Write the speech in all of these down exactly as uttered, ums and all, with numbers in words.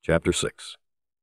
chapter six.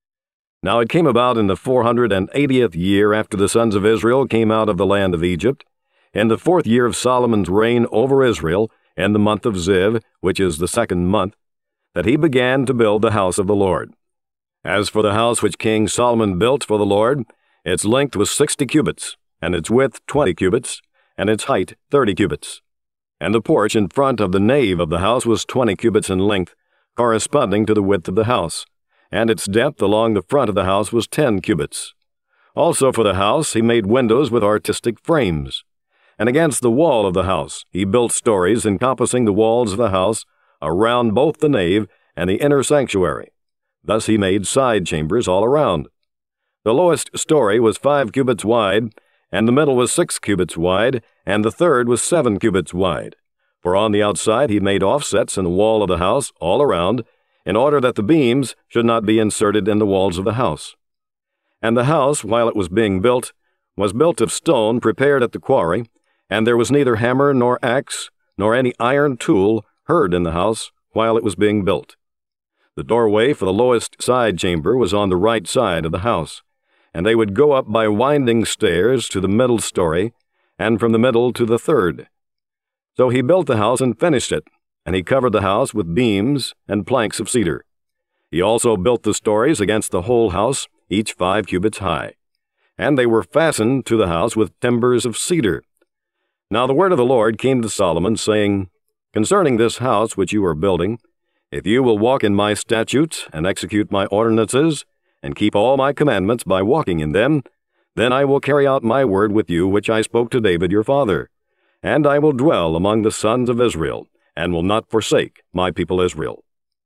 Now it came about in the four hundred and eightieth year after the sons of Israel came out of the land of Egypt, in the fourth year of Solomon's reign over Israel, in the month of Ziv, which is the second month, that he began to build the house of the Lord. As for the house which King Solomon built for the Lord, its length was sixty cubits, and its width twenty cubits, and its height thirty cubits. And the porch in front of the nave of the house was twenty cubits in length, corresponding to the width of the house, and its depth along the front of the house was ten cubits. Also for the house he made windows with artistic frames. And against the wall of the house he built stories encompassing the walls of the house around both the nave and the inner sanctuary. Thus he made side chambers all around. The lowest story was five cubits wide, and the middle was six cubits wide, and the third was seven cubits wide. For on the outside he made offsets in the wall of the house all around, in order that the beams should not be inserted in the walls of the house. And the house, while it was being built, was built of stone prepared at the quarry, and there was neither hammer nor axe, nor any iron tool heard in the house while it was being built. The doorway for the lowest side chamber was on the right side of the house, and they would go up by winding stairs to the middle story, and from the middle to the third. So he built the house and finished it, and he covered the house with beams and planks of cedar. He also built the stories against the whole house, each five cubits high, and they were fastened to the house with timbers of cedar. Now the word of the Lord came to Solomon, saying, Concerning this house which you are building, if you will walk in my statutes and execute my ordinances, and keep all my commandments by walking in them, then I will carry out my word with you which I spoke to David your father, and I will dwell among the sons of Israel, and will not forsake my people Israel.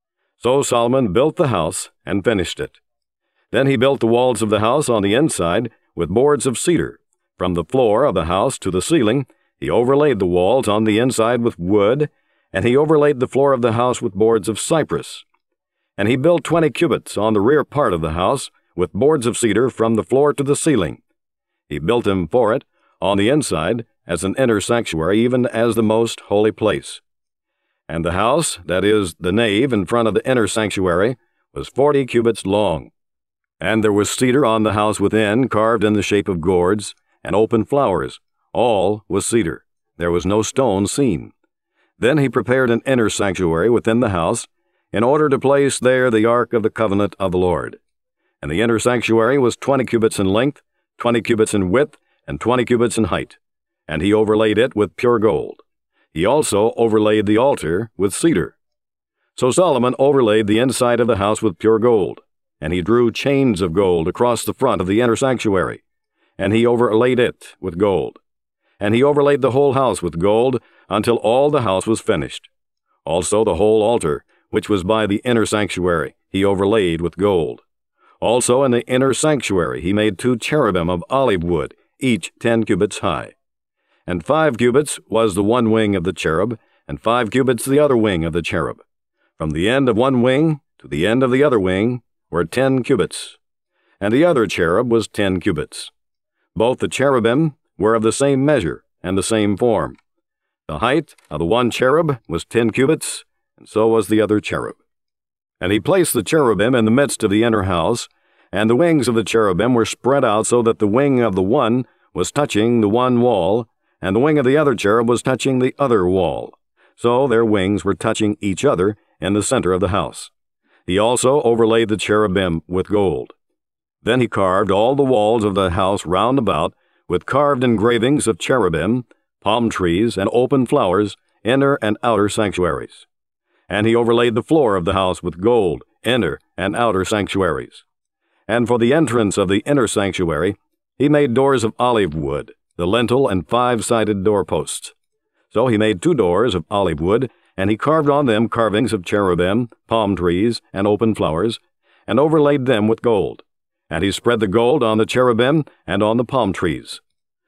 So Solomon built the house and finished it. Then he built the walls of the house on the inside with boards of cedar. From the floor of the house to the ceiling he overlaid the walls on the inside with wood, and he overlaid the floor of the house with boards of cypress. And he built twenty cubits on the rear part of the house with boards of cedar from the floor to the ceiling. He built them for it on the inside as an inner sanctuary, even as the most holy place. And the house, that is, the nave in front of the inner sanctuary, was forty cubits long. And there was cedar on the house within, carved in the shape of gourds, and open flowers. All was cedar. There was no stone seen. Then he prepared an inner sanctuary within the house, in order to place there the ark of the covenant of the Lord. And the inner sanctuary was twenty cubits in length, twenty cubits in width, and twenty cubits in height. And he overlaid it with pure gold. He also overlaid the altar with cedar. So Solomon overlaid the inside of the house with pure gold, and he drew chains of gold across the front of the inner sanctuary, and he overlaid it with gold. And he overlaid the whole house with gold until all the house was finished. Also the whole altar, which was by the inner sanctuary, he overlaid with gold. Also in the inner sanctuary he made two cherubim of olive wood, each ten cubits high. And five cubits was the one wing of the cherub, and five cubits the other wing of the cherub. From the end of one wing to the end of the other wing were ten cubits, and the other cherub was ten cubits. Both the cherubim were of the same measure and the same form. The height of the one cherub was ten cubits, and so was the other cherub. And he placed the cherubim in the midst of the inner house, and the wings of the cherubim were spread out so that the wing of the one was touching the one wall, and the wing of the other cherub was touching the other wall. So their wings were touching each other in the center of the house. He also overlaid the cherubim with gold. Then he carved all the walls of the house round about with carved engravings of cherubim, palm trees, and open flowers, inner and outer sanctuaries. And he overlaid the floor of the house with gold, inner and outer sanctuaries. And for the entrance of the inner sanctuary he made doors of olive wood, the lintel and five-sided doorposts. So he made two doors of olive wood, and he carved on them carvings of cherubim, palm trees, and open flowers, and overlaid them with gold. And he spread the gold on the cherubim and on the palm trees.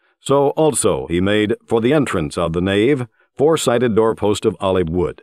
So also he made for the entrance of the nave four-sided doorpost of olive wood,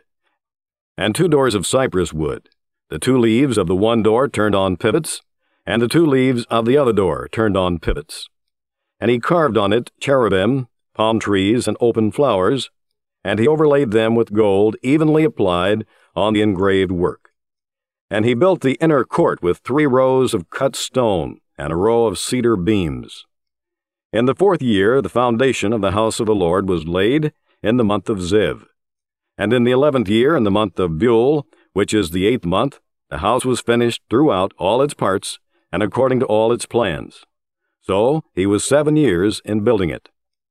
and two doors of cypress wood. The two leaves of the one door turned on pivots, and the two leaves of the other door turned on pivots. And he carved on it cherubim, palm trees, and open flowers, and he overlaid them with gold evenly applied on the engraved work. And he built the inner court with three rows of cut stone and a row of cedar beams. In the fourth year the foundation of the house of the Lord was laid in the month of Ziv. And in the eleventh year, in the month of Bul, which is the eighth month, the house was finished throughout all its parts, and according to all its plans. So he was seven years in building it.